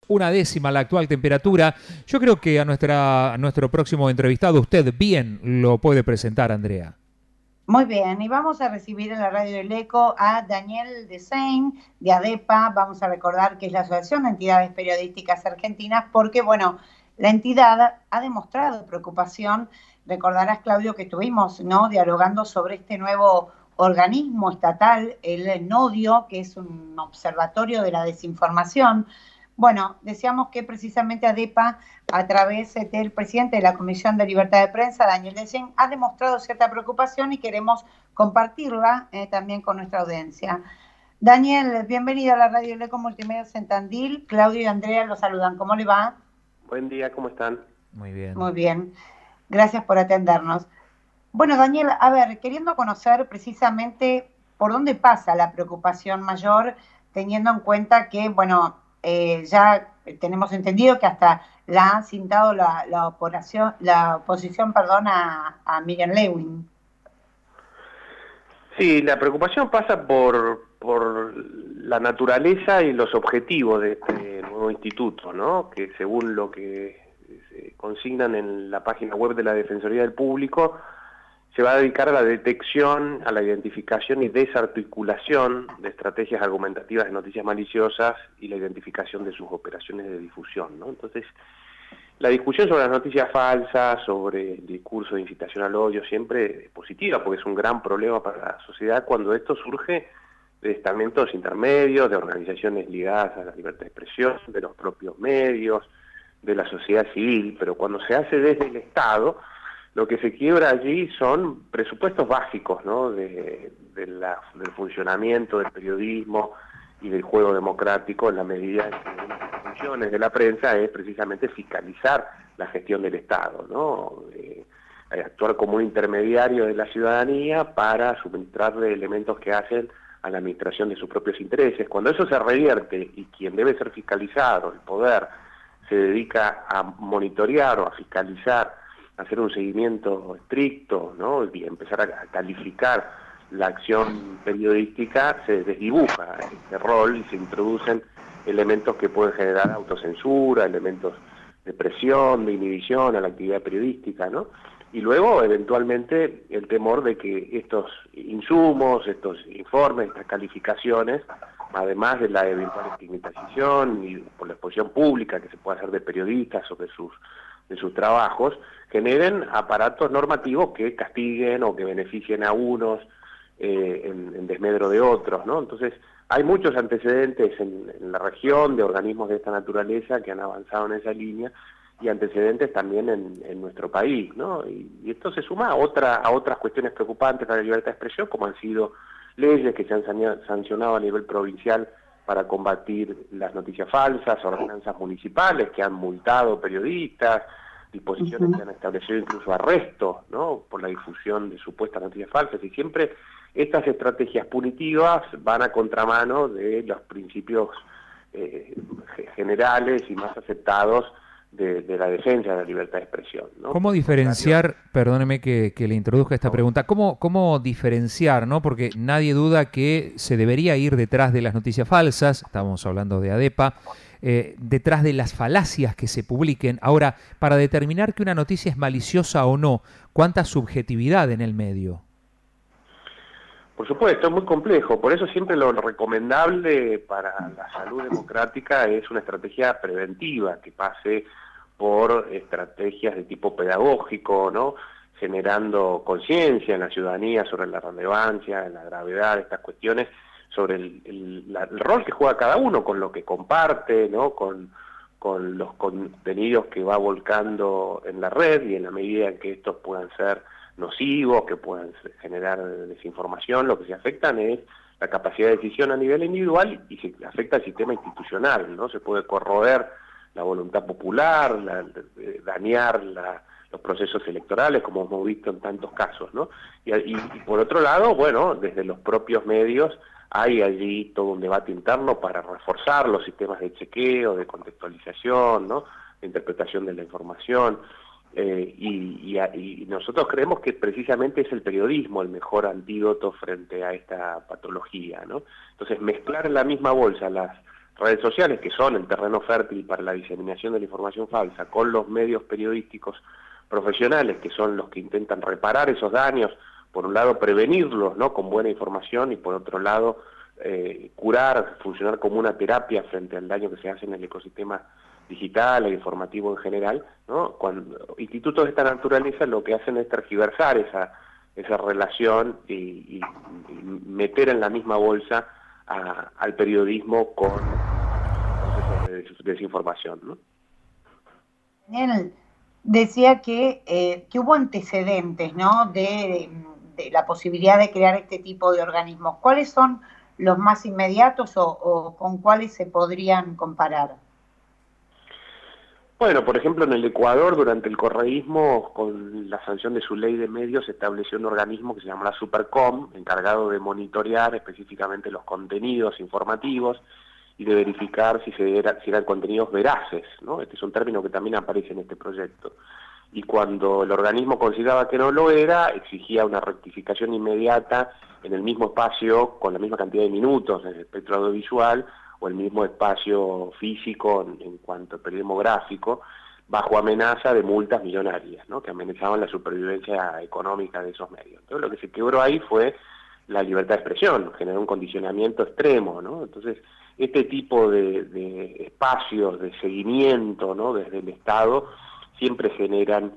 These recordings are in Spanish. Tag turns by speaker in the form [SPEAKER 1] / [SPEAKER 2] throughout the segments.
[SPEAKER 1] una décima la actual temperatura. Yo creo que a nuestro próximo entrevistado usted bien lo puede presentar, Andrea.
[SPEAKER 2] Muy bien, y vamos a recibir en la radio del Eco a Daniel Desein de ADEPA. Vamos a recordar que es la Asociación de Entidades Periodísticas Argentinas, porque, bueno, la entidad ha demostrado preocupación. Recordarás, Claudio, que estuvimos, ¿no?, dialogando sobre este nuevo organismo estatal, el NODIO, que es un observatorio de la desinformación. Bueno, decíamos que precisamente ADEPA, a través del presidente de la Comisión de Libertad de Prensa, Daniel Desein, ha demostrado cierta preocupación y queremos compartirla también con nuestra audiencia. Daniel, bienvenido a la radio Leco Multimedios en Tandil. Claudio y Andrea los saludan. ¿Cómo le va?
[SPEAKER 3] Buen día, ¿cómo están?
[SPEAKER 1] Muy bien.
[SPEAKER 2] Muy bien. Gracias por atendernos. Bueno, Daniel, a ver, queriendo conocer precisamente por dónde pasa la preocupación mayor, teniendo en cuenta que, bueno, ya tenemos entendido que hasta la ha cintado la oposición, perdón, a Miriam Lewin.
[SPEAKER 3] Sí, la preocupación pasa por la naturaleza y los objetivos de este nuevo instituto, ¿no? Que según lo que se consignan en la página web de la Defensoría del Público, se va a dedicar a la detección, a la identificación y desarticulación de estrategias argumentativas de noticias maliciosas y la identificación de sus operaciones de difusión, ¿no? Entonces, la discusión sobre las noticias falsas, sobre el discurso de incitación al odio, siempre es positiva, porque es un gran problema para la sociedad cuando esto surge de estamentos intermedios, de organizaciones ligadas a la libertad de expresión, de los propios medios, de la sociedad civil, pero cuando se hace desde el Estado, lo que se quiebra allí son presupuestos básicos, ¿no?, del funcionamiento del periodismo y del juego democrático, en la medida en que una de las funciones de la prensa es precisamente fiscalizar la gestión del Estado, ¿no? Actuar como un intermediario de la ciudadanía para suministrarle elementos que hacen a la administración de sus propios intereses. Cuando eso se revierte y quien debe ser fiscalizado, el poder, se dedica a monitorear o a fiscalizar, a hacer un seguimiento estricto, ¿no?, y empezar a calificar la acción periodística, se desdibuja este rol y se introducen elementos que pueden generar autocensura, elementos de presión, de inhibición a la actividad periodística, ¿no? Y luego, eventualmente, el temor de que estos insumos, estos informes, estas calificaciones, además de la eventual estigmatización y por la exposición pública que se puede hacer de periodistas sobre de sus trabajos, generen aparatos normativos que castiguen o que beneficien a unos en desmedro de otros, ¿no? Entonces, hay muchos antecedentes en la región de organismos de esta naturaleza que han avanzado en esa línea y antecedentes también en nuestro país, ¿no? Y esto se suma a otras cuestiones preocupantes para la libertad de expresión, como han sido leyes que se han sancionado a nivel provincial para combatir las noticias falsas, ordenanzas municipales que han multado periodistas, disposiciones que han establecido incluso arrestos, ¿no?, por la difusión de supuestas noticias falsas, y siempre estas estrategias punitivas van a contramano de los principios generales y más aceptados de la defensa de la libertad de expresión, ¿no?
[SPEAKER 1] ¿Cómo
[SPEAKER 3] Por el contrario,
[SPEAKER 1] diferenciar, perdóneme que le introduzca esta
[SPEAKER 3] no,
[SPEAKER 1] pregunta, cómo diferenciar, ¿no? Porque nadie duda que se debería ir detrás de las noticias falsas, estamos hablando de ADEPA, detrás de las falacias que se publiquen. Ahora, para determinar que una noticia es maliciosa o no, ¿cuánta subjetividad en el medio?
[SPEAKER 3] por supuesto, es muy complejo, por eso siempre lo recomendable para la salud democrática es una estrategia preventiva que pase por estrategias de tipo pedagógico, ¿no?, generando conciencia en la ciudadanía sobre la relevancia, la gravedad de estas cuestiones, sobre el rol que juega cada uno con lo que comparte, ¿no?, con los contenidos que va volcando en la red, y en la medida en que estos puedan ser nocivos, que puedan generar desinformación, lo que se afectan es la capacidad de decisión a nivel individual y se afecta al sistema institucional, ¿no? Se puede corroer la voluntad popular, dañar los procesos electorales, como hemos visto en tantos casos, ¿no? Y por otro lado, bueno, desde los propios medios hay allí todo un debate interno para reforzar los sistemas de chequeo, de contextualización, ¿no?, de interpretación de la información. Y nosotros creemos que precisamente es el periodismo el mejor antídoto frente a esta patología, ¿no? Entonces, mezclar en la misma bolsa redes sociales, que son el terreno fértil para la diseminación de la información falsa, con los medios periodísticos profesionales, que son los que intentan reparar esos daños, por un lado prevenirlos, ¿no?, con buena información, y por otro lado curar, funcionar como una terapia frente al daño que se hace en el ecosistema digital e informativo en general, ¿no? Cuando institutos de esta naturaleza lo que hacen es tergiversar esa relación y meter en la misma bolsa al periodismo con procesos de desinformación, ¿no?
[SPEAKER 2] Daniel, decía que hubo antecedentes, ¿no?, de la posibilidad de crear este tipo de organismos. ¿Cuáles son los más inmediatos o con cuáles se podrían comparar?
[SPEAKER 3] Bueno, por ejemplo, en el Ecuador, durante el correísmo, con la sanción de su ley de medios, se estableció un organismo que se llama la Supercom, encargado de monitorear específicamente los contenidos informativos y de verificar si eran contenidos veraces, ¿no? Este es un término que también aparece en este proyecto. Y cuando el organismo consideraba que no lo era, exigía una rectificación inmediata en el mismo espacio, con la misma cantidad de minutos en el espectro audiovisual, o el mismo espacio físico en cuanto a periodismo gráfico, bajo amenaza de multas millonarias, ¿no?, que amenazaban la supervivencia económica de esos medios. Entonces lo que se quebró ahí fue la libertad de expresión, generó un condicionamiento extremo, ¿no? Entonces este tipo de espacios de seguimiento, ¿no?, desde el Estado, siempre generan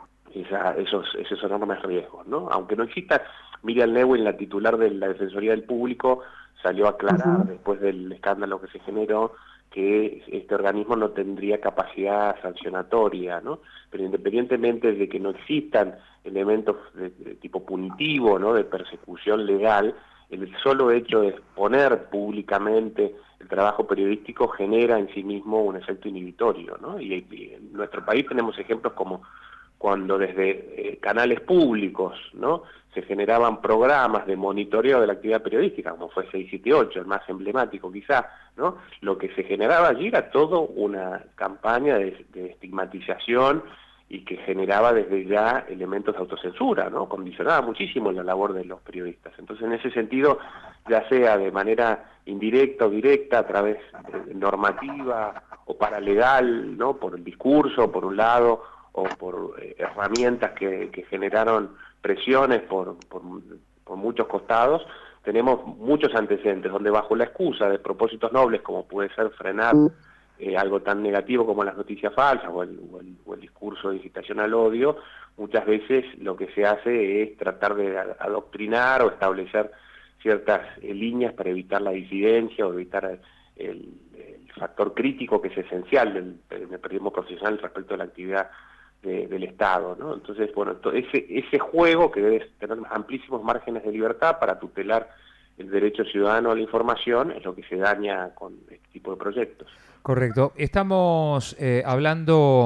[SPEAKER 3] esos enormes riesgos, ¿no? Aunque no exista, Miriam Lewin, la titular de la Defensoría del Público, salió a aclarar después del escándalo que se generó que este organismo no tendría capacidad sancionatoria, ¿no? Pero independientemente de que no existan elementos de tipo punitivo, ¿no?, de persecución legal, el solo hecho de exponer públicamente el trabajo periodístico genera en sí mismo un efecto inhibitorio, ¿no? Y en nuestro país tenemos ejemplos como cuando desde canales públicos, ¿no?, se generaban programas de monitoreo de la actividad periodística, como fue 678, el más emblemático quizá, ¿no? Lo que se generaba allí era todo una campaña de estigmatización y que generaba desde ya elementos de autocensura, ¿no? Condicionaba muchísimo la labor de los periodistas. Entonces, en ese sentido, ya sea de manera indirecta o directa, a través de normativa o paralegal, ¿no?, por el discurso, por un lado, o por herramientas que generaron presiones por muchos costados, tenemos muchos antecedentes donde, bajo la excusa de propósitos nobles, como puede ser frenar algo tan negativo como las noticias falsas o el discurso de incitación al odio, muchas veces lo que se hace es tratar de adoctrinar o establecer ciertas líneas para evitar la disidencia o evitar el factor crítico que es esencial del periodismo profesional respecto a la actividad del Estado, ¿no? Entonces, bueno, ese juego que debe tener amplísimos márgenes de libertad para tutelar el derecho ciudadano a la información es lo que se daña con este tipo de proyectos.
[SPEAKER 1] Correcto. Estamos hablando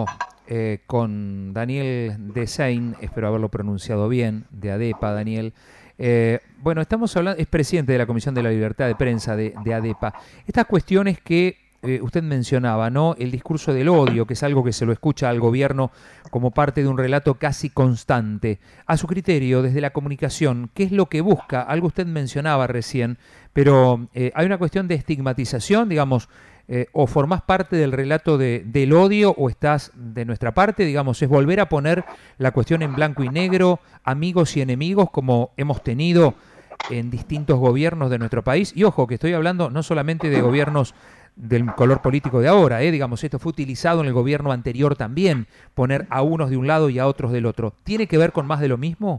[SPEAKER 1] con Daniel Desein, espero haberlo pronunciado bien, de ADEPA, Daniel. Bueno, estamos hablando, es presidente de la Comisión de la Libertad de Prensa de ADEPA. Estas cuestiones que usted mencionaba, ¿no? El discurso del odio, que es algo que se lo escucha al gobierno como parte de un relato casi constante. A su criterio, desde la comunicación, ¿qué es lo que busca? Algo usted mencionaba recién, pero hay una cuestión de estigmatización, digamos, o formás parte del relato del odio o estás de nuestra parte, digamos, es volver a poner la cuestión en blanco y negro, amigos y enemigos, como hemos tenido en distintos gobiernos de nuestro país. Y ojo, que estoy hablando no solamente de gobiernos del color político de ahora, digamos, esto fue utilizado en el gobierno anterior también, poner a unos de un lado y a otros del otro. ¿Tiene que ver con más de lo mismo?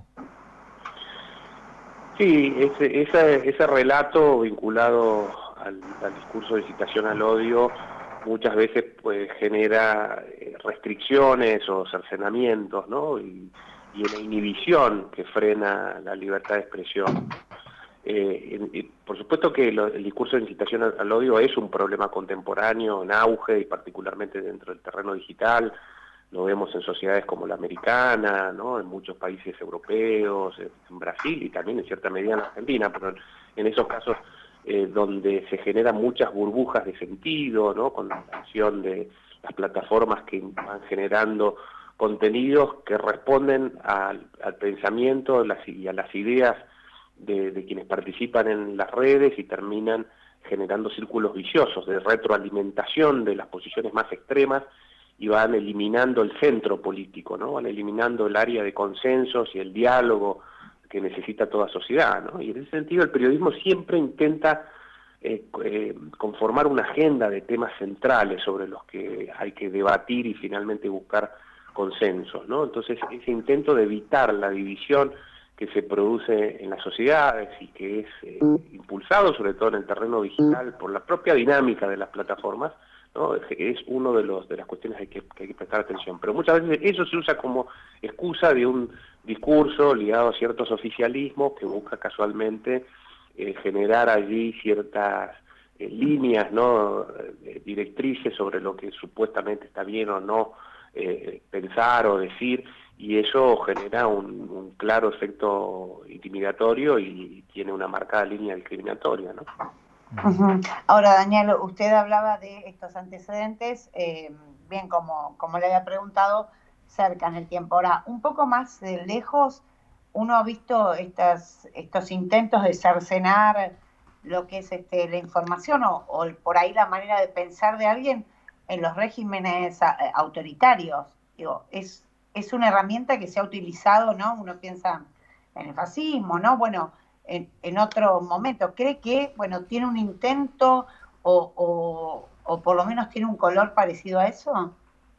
[SPEAKER 3] Sí, ese relato vinculado al discurso de incitación al odio muchas veces pues genera restricciones o cercenamientos, ¿no? Y una inhibición que frena la libertad de expresión. Por supuesto que el discurso de incitación al odio es un problema contemporáneo en auge y particularmente dentro del terreno digital. Lo vemos en sociedades como la americana, ¿no?, en muchos países europeos, en Brasil y también en cierta medida en Argentina, pero en esos casos donde se generan muchas burbujas de sentido, ¿no?, con la acción de las plataformas que van generando contenidos que responden al pensamiento y a las ideas de quienes participan en las redes y terminan generando círculos viciosos de retroalimentación de las posiciones más extremas y van eliminando el centro político, ¿no? Van eliminando el área de consensos y el diálogo que necesita toda sociedad, ¿no? Y en ese sentido el periodismo siempre intenta conformar una agenda de temas centrales sobre los que hay que debatir y finalmente buscar consensos, ¿no? Entonces ese intento de evitar la división que se produce en las sociedades y que es impulsado sobre todo en el terreno digital por la propia dinámica de las plataformas, ¿no? Es uno de las cuestiones que hay que prestar atención. Pero muchas veces eso se usa como excusa de un discurso ligado a ciertos oficialismos que busca casualmente generar allí ciertas líneas, ¿no? Directrices sobre lo que supuestamente está bien o no pensar o decir, y eso genera un claro efecto intimidatorio y tiene una marcada línea discriminatoria, ¿no?
[SPEAKER 2] Uh-huh. Ahora, Daniel, usted hablaba de estos antecedentes, bien como le había preguntado, cerca en el tiempo. Ahora, un poco más de lejos, uno ha visto estos intentos de cercenar lo que es la información o por ahí la manera de pensar de alguien en los regímenes autoritarios. Digo, es una herramienta que se ha utilizado, ¿no? Uno piensa en el fascismo, ¿no? Bueno, en otro momento. ¿Cree que, bueno, tiene un intento o por lo menos tiene un color parecido a eso?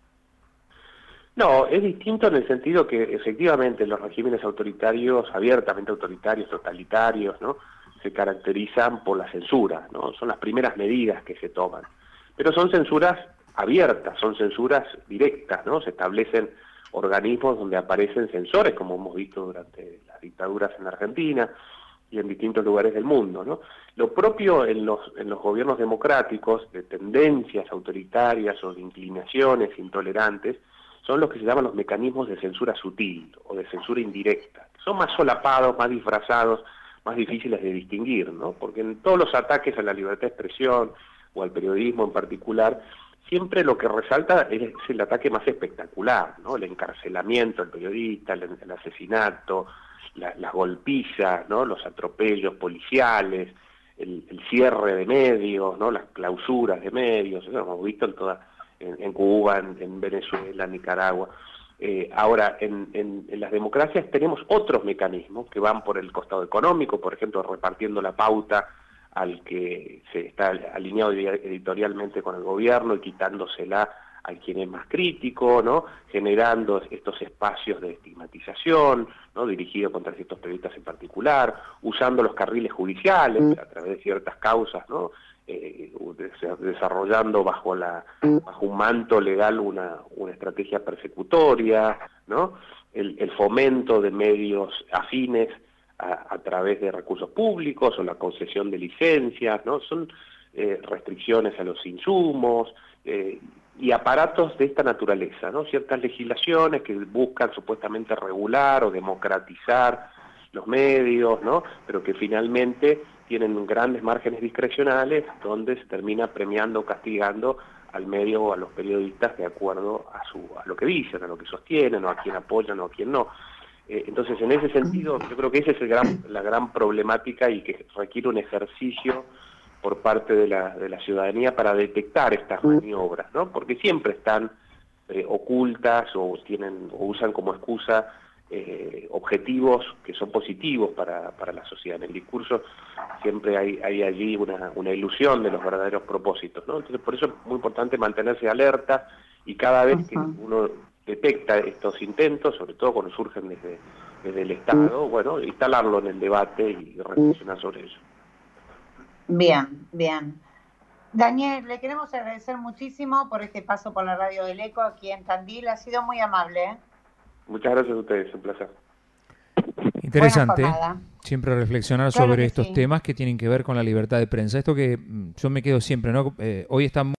[SPEAKER 3] No, es distinto en el sentido que efectivamente los regímenes autoritarios, abiertamente autoritarios, totalitarios, ¿no? Se caracterizan por la censura, ¿no? Son las primeras medidas que se toman. Pero son censuras abiertas, son censuras directas, ¿no? Se establecen organismos donde aparecen censores, como hemos visto durante las dictaduras en Argentina y en distintos lugares del mundo, ¿no? Lo propio en los gobiernos democráticos de tendencias autoritarias o de inclinaciones intolerantes son los que se llaman los mecanismos de censura sutil o de censura indirecta, que son más solapados, más disfrazados, más difíciles de distinguir, ¿no? Porque en todos los ataques a la libertad de expresión o al periodismo en particular, siempre lo que resalta es el ataque más espectacular, ¿no? El encarcelamiento del periodista, el asesinato, las golpizas, ¿no? Los atropellos policiales, el cierre de medios, ¿no? Las clausuras de medios, eso lo hemos visto en Cuba, en Venezuela, en Nicaragua. Ahora, en las democracias tenemos otros mecanismos que van por el costado económico, por ejemplo, repartiendo la pauta al que se está alineado editorialmente con el gobierno y quitándosela a quien es más crítico, ¿no? Generando estos espacios de estigmatización, ¿no? Dirigidos contra ciertos periodistas en particular, usando los carriles judiciales a través de ciertas causas, ¿no? Desarrollando bajo un manto legal una estrategia persecutoria, ¿no? El fomento de medios afines a través de recursos públicos o la concesión de licencias, ¿no? Son restricciones a los insumos y aparatos de esta naturaleza, ¿no? Ciertas legislaciones que buscan supuestamente regular o democratizar los medios, ¿no? Pero que finalmente tienen grandes márgenes discrecionales donde se termina premiando o castigando al medio o a los periodistas de acuerdo a lo que dicen, a lo que sostienen, o a quien apoyan o a quien no. Entonces, en ese sentido, yo creo que esa es la gran problemática y que requiere un ejercicio por parte de la ciudadanía para detectar estas maniobras, ¿no? Porque siempre están ocultas o usan como excusa objetivos que son positivos para la sociedad. En el discurso siempre hay allí una ilusión de los verdaderos propósitos, ¿no? Entonces, por eso es muy importante mantenerse alerta y cada vez que uno detecta estos intentos, sobre todo cuando surgen desde el Estado, bueno, instalarlo en el debate y reflexionar sobre ello.
[SPEAKER 2] Bien, bien. Daniel, le queremos agradecer muchísimo por este paso por la radio del Eco aquí en Tandil. Ha sido muy amable, ¿eh?
[SPEAKER 3] Muchas gracias a ustedes, un placer.
[SPEAKER 1] Interesante siempre reflexionar sobre estos
[SPEAKER 2] sí.
[SPEAKER 1] temas que tienen que ver con la libertad de prensa. Esto que yo me quedo siempre, ¿no? Hoy está